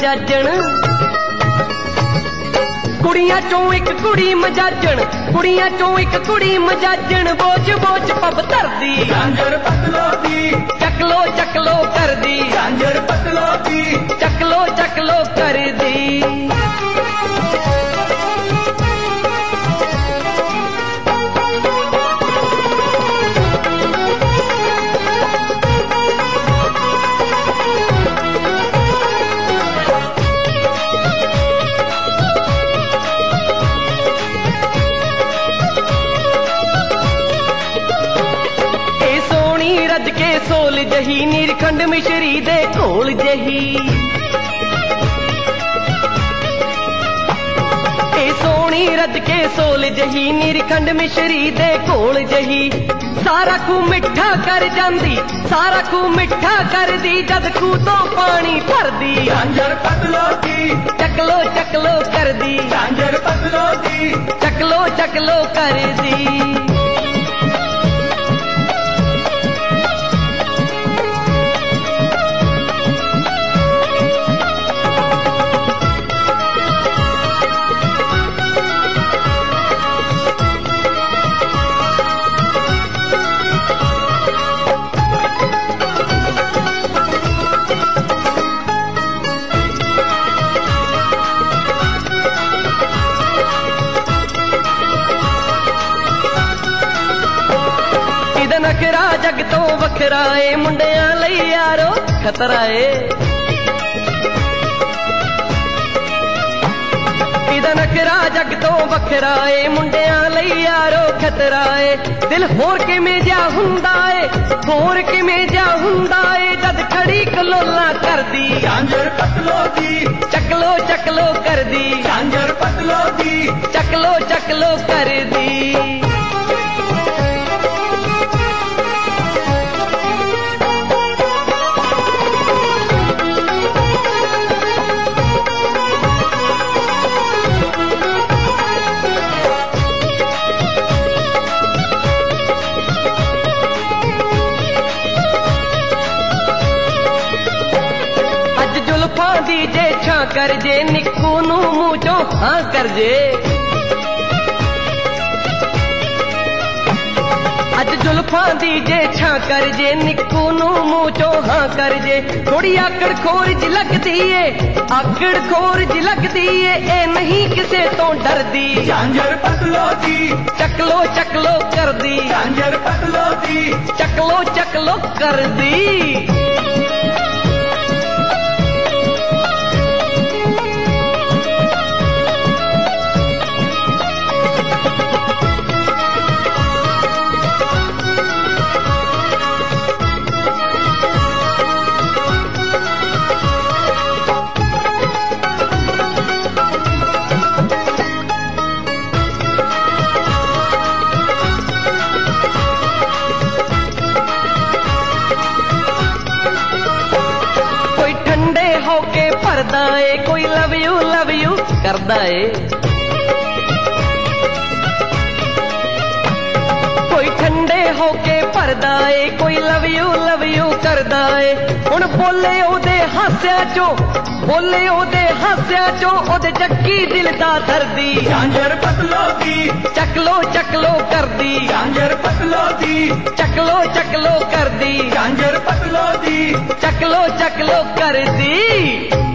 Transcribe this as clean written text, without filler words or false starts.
मजाजण, कुड़ियां चों एक कुड़ी मजाजण, कुड़ियां चों एक कुड़ी मजाजण, बोझ बोझ पब धरदी झांझर पतलो दी, चकलो कर दी झांझर पतलो दी, चकलो कर दी। रज के सोल जही नीरखंड मिश्री दे घोल जही, ए सोनी रज के सोल जही नीरखंड मिश्री दे घोल जही, सारा खू मिठा कर जांदी, सारा खू मिठा कर दी, जद खू तो पानी भर दी झांझर पतलो दी, चकलो कर दी झांझर पतलो दी, चकलो कर दी। नखरा जग तो वखरा ए मुंडियां लई यारो खतरा ए, इदा नखरा जग तो वखरा ए मुंडियां लई यारो खतरा ए, दिल होर किवें जा हुंदा ए, होर किवें जा हुंदा ए, जद खड़ी कलोला कर दी झांझर पतलो दी, चकलो कर दी झांझर पतलो दी, चकलो कर दी। जुल्फां दी जे छां कर जे, निक्कू नू मूंह चों हां कर जे, अज जुल्फां दी जे छां कर जे, निक्कू नू मूंह चों हां कर जे, थोड़ी आकड़ खोर जी लगदी ए, आकड़ खोर जी लगदी ए, ए नहीं किसे तो डरदी झांझर पतलो दी, चकलो कर दी झांझर पतलो दी, चकलो कर दी। होके भरदा ए, कोई लव यू करदा ए, कोई ठंडे होके भरदा ए, कोई लव यू करदा ए, हुण बोले ओदे हास्या चो, बोले ओदे हास्या चो, ओदे जक्की दिल दा दर्दी झांझर पतलो दी, चकलो कर दी झांझर पतलो दी, चकलो कर दी झांझर पतलो दी, चकलो कर दी।